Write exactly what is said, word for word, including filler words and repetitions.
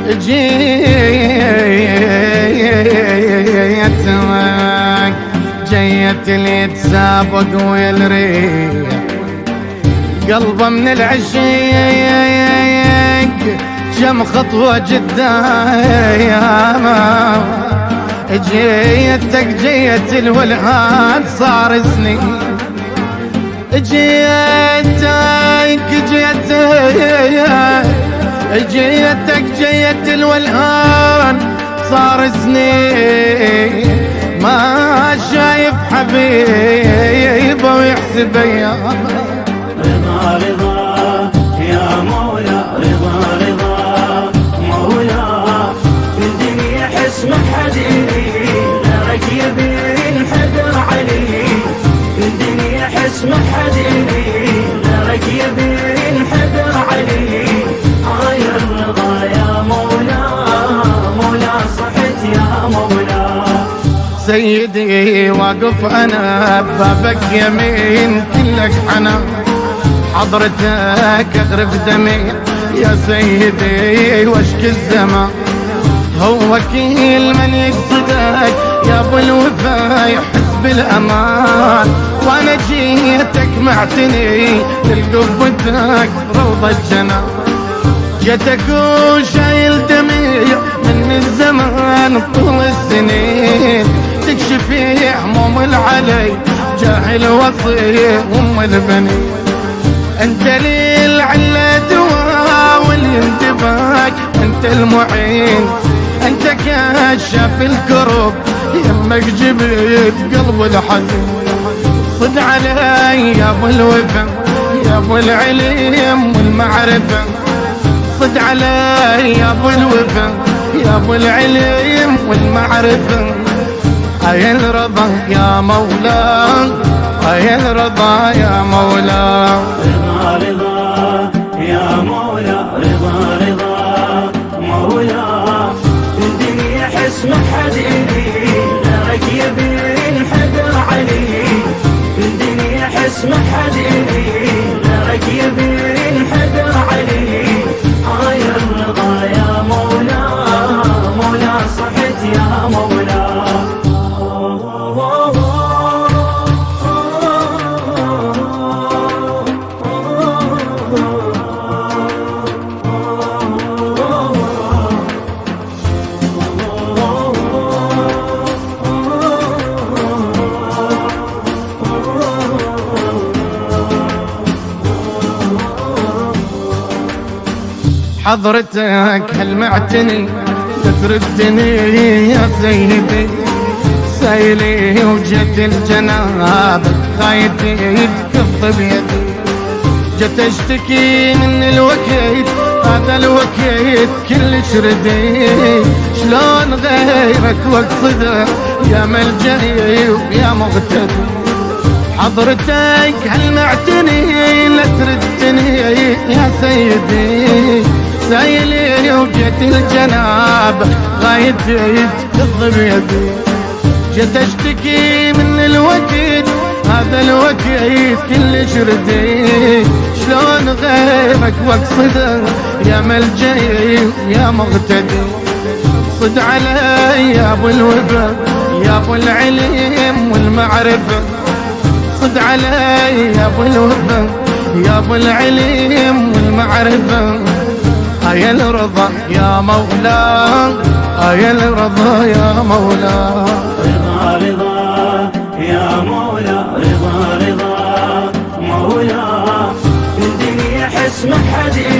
جيتك جيت اللي تسابق ويلريح قلبه من العشيق كم خطوة قدام. جيتك جيت الولهان صار سنين جيتك جيتك جيتك جيت الولهان صار سنين ما شايف حبيبه ويحسب ايامه. رضا رضا يا مولا رضا رضا مولا الدنيا حسمك حزيني غيرك يبين حدر علي الدنيا حسمك حزيني غيرك يبين حدر علي هاي الرضا يا مولا مولا صحت يا مولا. سيدي واقف انا ببابك يمين كلك حنان حضرتك اغرف دمي يا سيدي واشكي الزمان هو وكيل من يقصدك يا ابو الوفا يحس بالامان وانا جيتك معتني لقبتك روضة الجنان جيتك وشايل دمي من الزمان طول السنين تكشفي هموم العلي جاهل وصي ام البنين انت لي العلة دواء والانتباك انت المعين انت كاشف الكرب يمك جبت قلب الحزين صد علي يا ابو الوفا يا ابو العلم والمعرفة صد علي يا ابو الوفا يا ابو العلم والمعرفة اي الرضا يا مولا اي الرضا يا مولا. رضا رضا يا مولا رضا رضا مولا الدنيا حسمك حزيني غيرك يبين حدر علي الدنيا حسمك حزيني غيرك يبين حدر علي هاي الرضا يا مولا مولا صحت يا مولا. حضرتك هل معتني تردني يا سيدي سايلي وجت الجناب خايتي تكف بيدي جت اشتكي من الوكيت هذا الوكيت كلش رديت شلون غيرك واقصده يا ملجئي ويا مغتدي حضرتك هل معتني لا تردني يا سيدي سايلي وجيت الجناب غايتي تكف بيدي جيت اشتكي من الوكيت هذا الوكيت كلش رديت شلون غيرك واقصده يا ملجئي يا مغتدي صد علي يا ابو الوفا يا ابو العلم والمعرفة صد علي يا ابو الوفا يا ابو العلم والمعرفة اي الرضا يا مولا اي الرضا يا مولا. رضا رضا يا مولا رضا رضا مولا الدنيا حسمك حزين